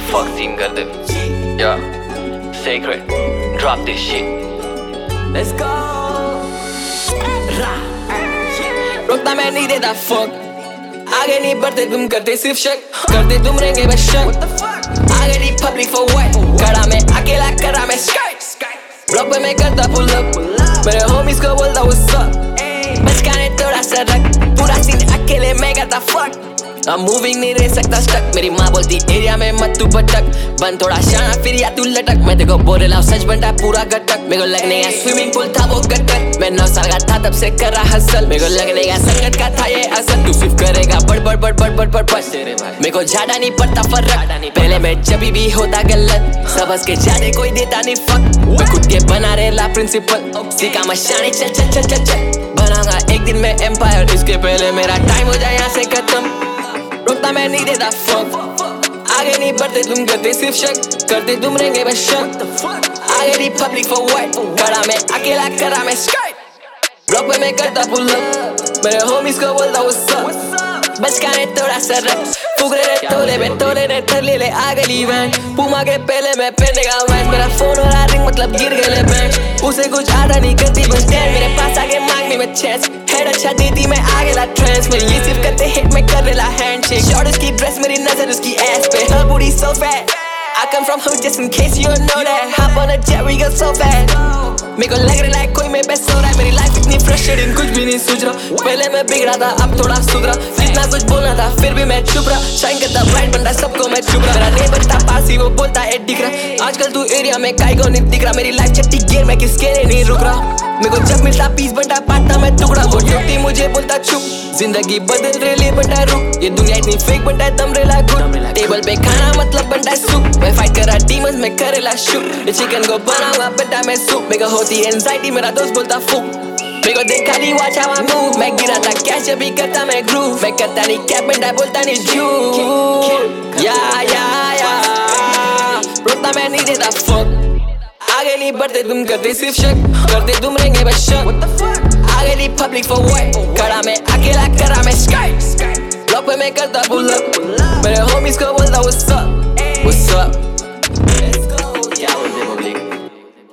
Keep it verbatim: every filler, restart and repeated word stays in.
fuck scene कर दे. Yeah, sacred. Drop this shit. Let's go. रोकता मैं नहीं देता fuck. आगे नहीं बढ़ते तुम करते सिर्फ शक. करते तुम रहेंगे बस शक. आगे नहीं public for what? करा मैं अकेला करा मैं skate. ब्लॉक पे मैं करता pull up. मेरे homies को बोलता what's up. बस गाने थोड़ा सा रख. पूरा सीन अकेले मैं करता fuck. I'm moving नहीं रह सकता stuck. मेरी माँ बोलती एरिया में मत तू भटक. बन थोड़ा शाना फिर या तू लटक. मैं देखो बोल रहा हूँ सच बनता पूरा गटक. मेरे को लगने का स्विमिंग पूल था वो गटक. मैं नौ साल का था तब से कर रहा हसल. मेरे को लगने का संगत का था ये असल. तू सिर्फ करेगा बड़ बड़ बड़ बड़ बड़ बड़ बड़. मेरे को ज्यादा नहीं पड़ता फर्क. पहले मैं जब भी होता गलत सब हंस के ज्यादा कोई देता नहीं फक. मैं खुद के बना रेला प्रिंसिपल. सीखा मशानी चल चल चल चल चल. बनाऊंगा एक दिन में एम्पायर. इसके पहले मेरा टाइम हो जाए यहाँ से खत्म. रोकता मैं नहीं देता fuck. आगे नहीं बढ़ते तुम करते सिर्फ शक. करते तुम रहेंगे बस शक. आगे नहीं public for what? करा मैं अकेला करा मैं skate. ब्लॉक पे मैं करता pull up. मेरे homies को बोलता what's up. बस गाने थोड़ा सा रख. फुगरे रे तोले में तोले ने थर ले ले आगे ली वैन. पूमा के पहले मैं पहने का मैच. मेरा फोन हो रहा रिंग मतलब गिर गए ले बैंक. उसे कुछ आता नहीं करती बस डैन. मेरे पास आगे मांगने में chance. हेड अच्छा देती मैं आगे ला ट्रांस. मैं ये सिर्फ करते हिट में कर रेला हैंडशेक. शॉर्ट उसकी ड्रेस मेरी नजर उसकी एस पे. Her booty so fat. I come from hood just in case you don't know that. Hop on a jet we go so fast. मेरे को लग रहा है कोई मैं बेस्ट हो रहा है. मेरी लाइफ इतनी फ्रस्ट्रेटिंग कुछ भी नहीं सूझ रहा. पहले मैं बिगड़ा था अब थोड़ा सुधरा. जितना कुछ बोलना था फिर भी मैं चुप रहा. शाइन करता ब्राइट बनता सबको मैं चुप रहा. मेरा नेबर था पास ही वो बोलता है दिख रहा. आजकल तू एरिया में काई को नहीं दिख रहा. मेरी लाइफ चट्टी गियर में किसके लिए नहीं रुक रहा. मेरे को जब मिलता पीस बनता पाटता मैं टुकड़ा. वो टूटती मुझे बोलता चुप. जिंदगी बदल रेले बनता रुक. ये दुनिया इतनी फेक बनता है दम रेला गुड. टेबल पे खाना मतलब बनता है सूप. मैं फाइट करा डीमंस में करेला शूट. ये चिकन को बनाऊंगा बनता मैं सूप. मेरे को होती एंजाइटी मेरा दोस्त बोलता फूक. मेरे को देखा नहीं watch how I move. मैं गिरा था कैश अभी करता मैं ग्रूव. मैं करता नहीं कैप बनता बोलता नहीं झूठ. या या या रोकता मैं नहीं देता fuck. आगे नहीं बढ़ते तुम करते सिर्फ शक. करते तुम रहेंगे बस शक. आगे नहीं public for what? करा मैं अकेला करा मैं skate. ब्लॉक पे मैं करता pull up. मेरे homies को बोलता what's up. What's up?